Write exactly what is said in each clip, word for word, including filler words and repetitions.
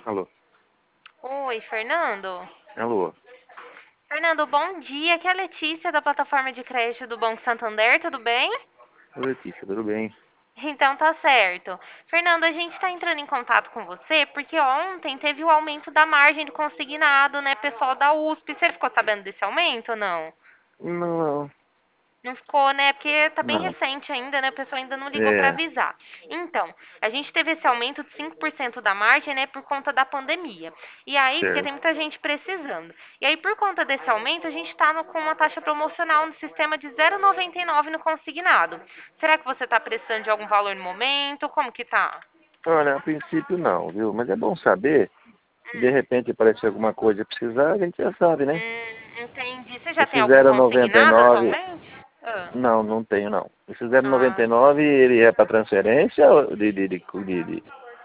Alô? Oi, Fernando. Alô? Fernando, bom dia. Aqui é a Letícia da plataforma de crédito do Banco Santander, tudo bem? Oi, Letícia, tudo bem? Então tá certo. Fernando, a gente está entrando em contato com você porque ontem teve o aumento da margem do consignado, né, pessoal da U S P. Você ficou sabendo desse aumento ou não? Não, Não ficou, né? Porque tá bem não. recente ainda, né? A pessoa ainda não ligou para É, avisar. Então, a gente teve esse aumento de cinco por cento da margem, né, por conta da pandemia. E aí, porque tem certo. muita gente precisando. E aí, por conta desse aumento, a gente está com uma taxa promocional no sistema de zero vírgula noventa e nove no consignado. Será que você está precisando de algum valor no momento? Como que tá? Olha, a princípio não, viu? Mas é bom saber. Se de Hum, repente aparecer alguma coisa e precisar, a gente já sabe, né? hum, entendi. Você já tem Esse algum zero vírgula noventa e consignado nove, atualmente? Ah, não, não tenho não. Esse zero vírgula noventa ah, e nove, ele é para transferência ou de, de, de, de, de,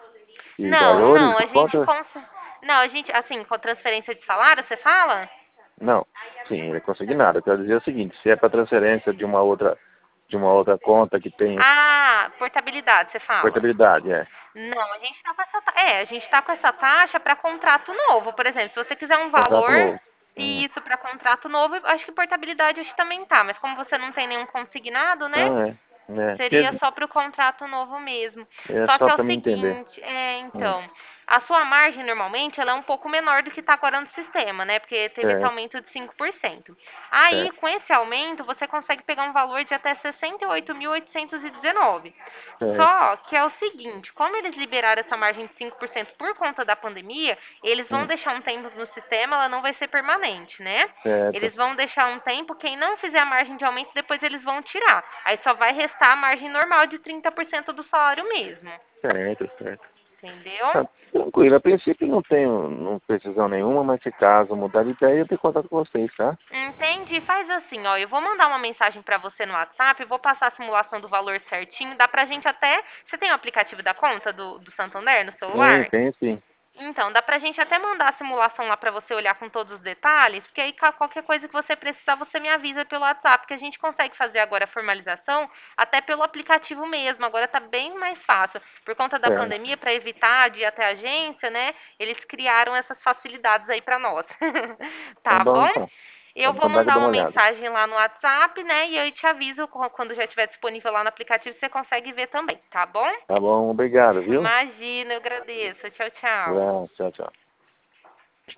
de Não, valores, não, de a gente conta? cons... Não, a gente, assim, com transferência de salário, você fala? Não. Sim, ele é consignado. Eu quero dizer o seguinte, se é para transferência de uma outra, de uma outra conta que tem Ah, portabilidade, você fala? portabilidade, é. Não, a gente tá com essa, ta- é, a gente tá com essa taxa para contrato novo, por exemplo, se você quiser um Contrato valor novo. e Hum. isso para contrato novo, eu acho que portabilidade acho que também tá, mas como você não tem nenhum consignado, né? Ah, é. É, Seria porque só para o contrato novo mesmo. é Só que só é o para me entender. seguinte, é, Hum, então, a sua margem normalmente ela é um pouco menor do que está agora no sistema, né? Porque teve esse certo, aumento de cinco por cento. Aí, certo. com esse aumento, você consegue pegar um valor de até sessenta e oito mil oitocentos e dezenove. Certo. Só que é o seguinte, como eles liberaram essa margem de cinco por cento por conta da pandemia, eles vão Hum, deixar um tempo no sistema, ela não vai ser permanente, né? certo. Eles vão deixar um tempo, quem não fizer a margem de aumento, depois eles vão tirar. Aí só vai restar a margem normal de trinta por cento do salário mesmo. Certo, certo. Entendeu? Ah, tranquilo, a princípio não tenho não precisão nenhuma, mas se caso mudar de ideia, eu tenho contato com vocês, tá? Entendi. Faz assim, ó. Eu vou mandar uma mensagem pra você no WhatsApp, eu vou passar a simulação do valor certinho. Dá pra gente até. Você tem o aplicativo da conta do, do Santander no Tem, celular? tem sim. Então, dá pra gente até mandar a simulação lá pra você olhar com todos os detalhes, porque aí ca- qualquer coisa que você precisar, você me avisa pelo WhatsApp, que a gente consegue fazer agora a formalização até pelo aplicativo mesmo. Agora tá bem mais fácil. Por conta da Certo. pandemia, para evitar de ir até a agência, né? Eles criaram essas facilidades aí pra nós. Tá Tá bom bom? então. Eu Pode vou mandar que eu mandar dou uma uma olhada. mensagem lá no WhatsApp, né? E eu te aviso qu- quando já estiver disponível lá no aplicativo, você consegue ver também, tá bom? Tá bom, obrigado, viu? Imagina, eu agradeço. Tchau, Um tchau. abraço, tchau, tchau.